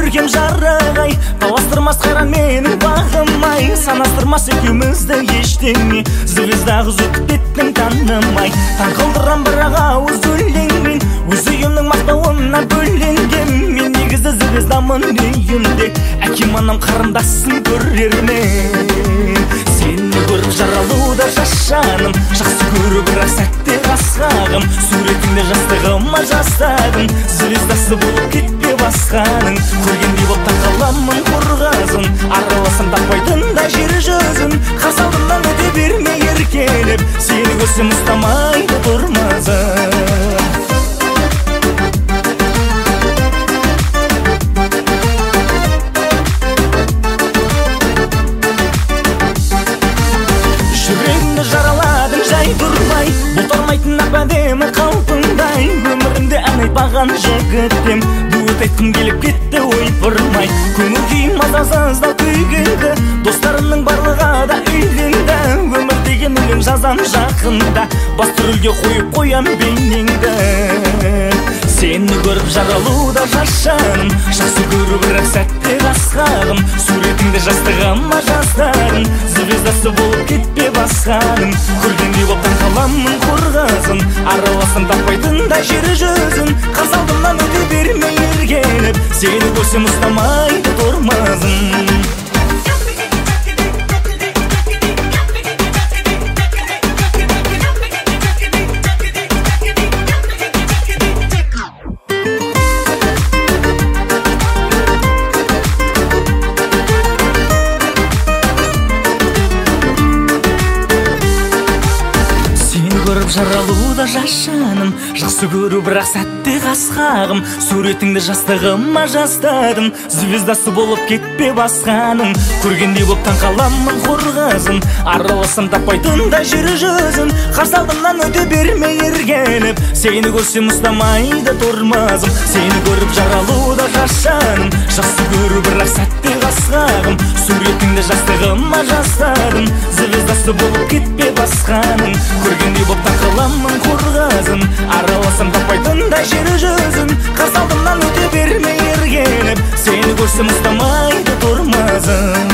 көркем жарығай, таластырмас қайран менің бағымай, санастырмас екеумізді ештеңе, звезда қызып кеттің танымай. Таң қылдырам бірақ ауыз өлеңмен, өз үйімнің мақтауына бөленгем. Мен негізі звездамын үйімде, әкем анам қарындасым көрермен. Сені көріп жаралуда жас жаным, жақсы көру бірақ сәтте қасқағым. Суретіңде жастығыма жастадым, звездасы болып кетпе басқаның. Көргендей боп тақаламын қорғасын, араласам таппайтын да жер жүзін. Қарсы алдымнан өте берме еркелеп, сені көрсем ұстамайды тұрмазын. Жүрегімді жараладың жай тұрмай, бұлтармайтын ап-әдемі қалпыңдай. Өмірімде ән айтпаған жігітем, дуэт айтқым келіп кетті ойпырмай. Көңіл күйім мазасыз да күйгенді, достарымның барлығы да үйленді. Өмір деген өлең жазам жақында, басты рөлге қойып қоям бейнеңді. Сені көріп жаралуда жас жаным, жақсы көру бірақ сәтте қасқағым. Суретіңде жастығыма жастадым, звездасы болып кетпе басқаның. Көргендей боп таң қаламын қорғасын, араласам таппайтын да жер жүзін. Қарсы алдымнан өте берме еркелеп, сені көрсем ұстамайды тұрмазын. Жаралуда жас жаным, жақсы көру бірақ сәтте қасқағым. Суретіңді жастығыма жастадым, звездасы болып кетпе басқаның. Көргендей боп таң қаламын қорғасын, араласам таппайтын да жер жүзін. Қарсы алдымнан өте берме еркелеп, сені көрсем ұстамайды тұрмазым. Сені көріп жаралуда жас жаным, жақсы көру бірақ сәтте қасқағым. Суретіңді жастығыма жастадым, звездасы болып кетпе басқаның. Көргендей боп таң қаламын қорғасын, араласам таппайтын да жер жүзін. Қарсы алдымнан өте берме еркелеп, сені көрсем ұстамайды тұрмазын.